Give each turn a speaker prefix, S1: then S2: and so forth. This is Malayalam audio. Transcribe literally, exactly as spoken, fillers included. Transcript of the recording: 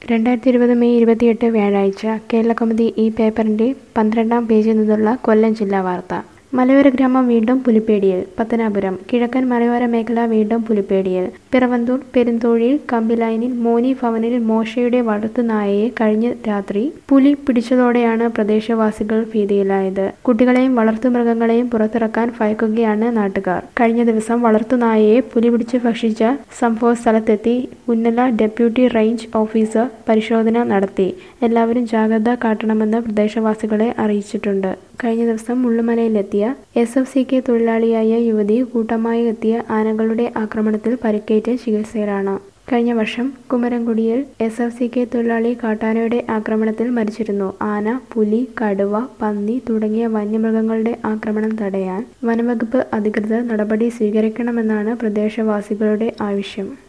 S1: രണ്ടായിരത്തി ഇരുപത് മെയ് ഇരുപത്തിയെട്ട് വ്യാഴാഴ്ച കേരളകൗമുദി ഈ പേപ്പറിന്റെ പന്ത്രണ്ടാം പേജിൽ നിന്നുള്ള കൊല്ലം ജില്ലാ വാർത്ത. മലയോര ഗ്രാമം വീണ്ടും പുലിപ്പേടിയിൽ. പത്തനാപുരം കിഴക്കൻ മലയോര മേഖല വീണ്ടും പുലിപ്പേടിയിൽ. പിറവന്തൂർ പെരുന്തോഴിയിൽ കമ്പിലൈനിൽ മോനി ഭവനിൽ മോശയുടെ വളർത്തുനായയെ കഴിഞ്ഞ രാത്രി പുലി പിടിച്ചതോടെയാണ് പ്രദേശവാസികൾ ഭീതിയിലായത്. കുട്ടികളെയും വളർത്തുമൃഗങ്ങളെയും പുറത്തിറക്കാൻ ഭയക്കുകയാണ് നാട്ടുകാർ. കഴിഞ്ഞ ദിവസം വളർത്തുനായയെ പുലി പിടിച്ച് ഭക്ഷിച്ച സംഭവ സ്ഥലത്തെത്തി പുന്നല ഡെപ്യൂട്ടി റേഞ്ച് ഓഫീസർ പരിശോധന നടത്തി. എല്ലാവരും ജാഗ്രത കാട്ടണമെന്ന് പ്രദേശവാസികളെ അറിയിച്ചിട്ടുണ്ട്. കഴിഞ്ഞ ദിവസം മുള്ളുമലയിലെത്തിയ എസ് എഫ് സി കെ തൊഴിലാളിയായ യുവതി കൂട്ടമായി എത്തിയ ആനകളുടെ ആക്രമണത്തിൽ പരിക്കേറ്റ് ചികിത്സയിലാണ്. കഴിഞ്ഞ വർഷം കുമരംകുടിയിൽ എസ് എഫ് സി കെ തൊഴിലാളി കാട്ടാനയുടെ ആക്രമണത്തിൽ മരിച്ചിരുന്നു. ആന, പുലി, കടുവ, പന്നി തുടങ്ങിയ വന്യമൃഗങ്ങളുടെ ആക്രമണം തടയാൻ വനംവകുപ്പ് അധികൃതർ നടപടി സ്വീകരിക്കണമെന്നാണ് പ്രദേശവാസികളുടെ ആവശ്യം.